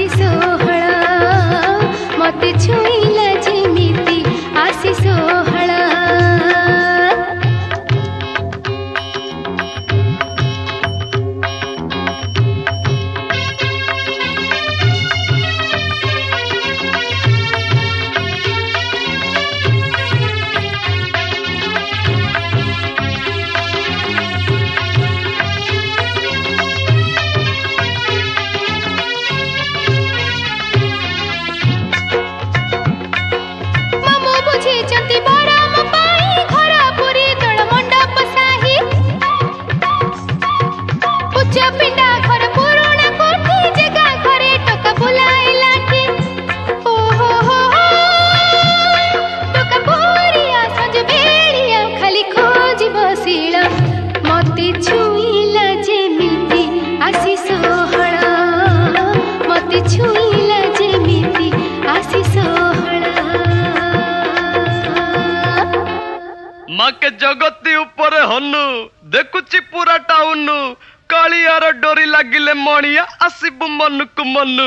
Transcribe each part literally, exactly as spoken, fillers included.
आसी सोहळ मते छुईला जेमिति आसी सोहळ के जगती ऊपर हनु देखुची पूरा टाउन कालियार डोरी लगिले मणिया आसीबु मनुकु मनु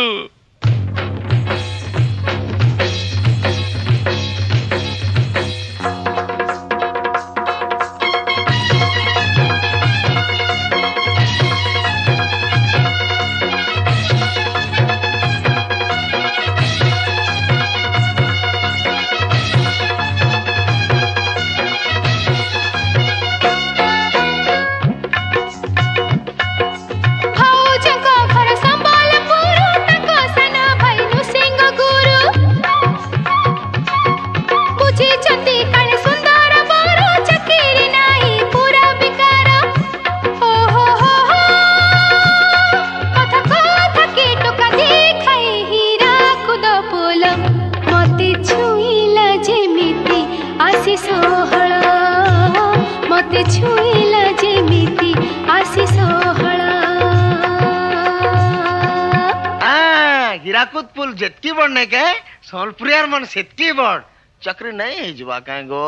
हिराकुद पुल जेतकी बड़ने के सोलपुरियार मन सेतकी बड़ चक्री नहीं जुआ कहीं गो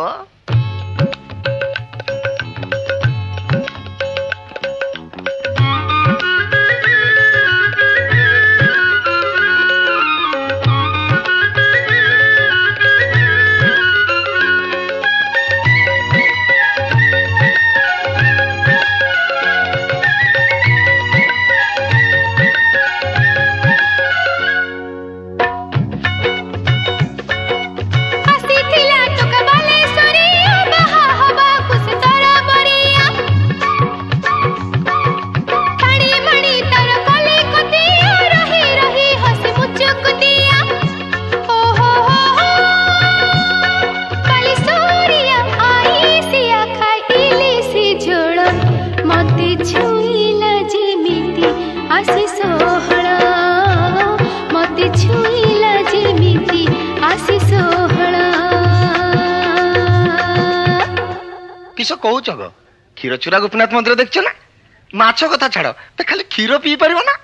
कहू क्षीर चूरा गोपीनाथ मंदिर देखछ ना माछ कथा छाड़ तो खाली क्षीर पी पार ना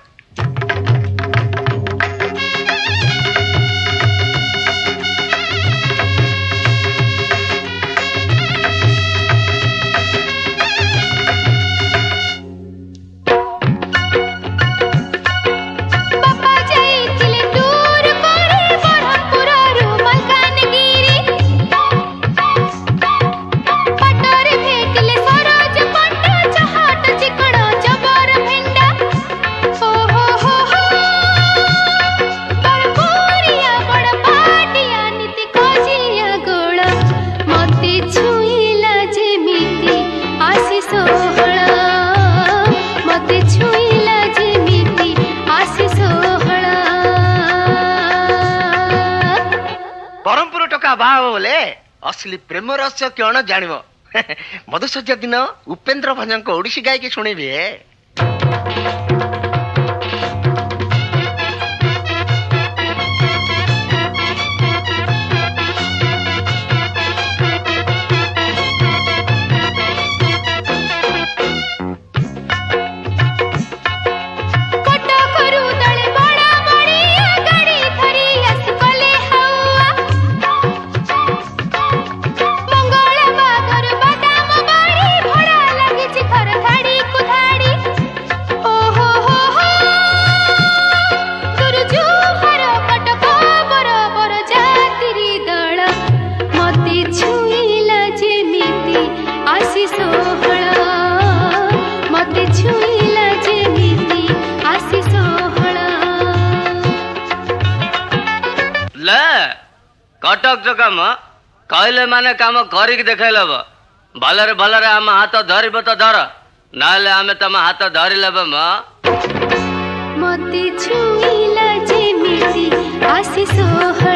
बोले असली प्रेम रहस्य कौन जान मधुसज्जा दिन उपेन्द्र भंज ओडिसी गायकी शुणिबे हो ଅଟକ କାମ କହିଲେ ମାନେ କାମ କରିକି ଦେଖେଇଲବ। ଭଲରେ ଭଲରେ ଆମ ହାତ ଧରିବ ତ ଧର, ନହେଲେ ଆମେ ତମ ହାତ ଧରିଲବ। ମ ମତେ ଛୁଇଁଲା ଯେମିତି ଆସି ଷୋହଳ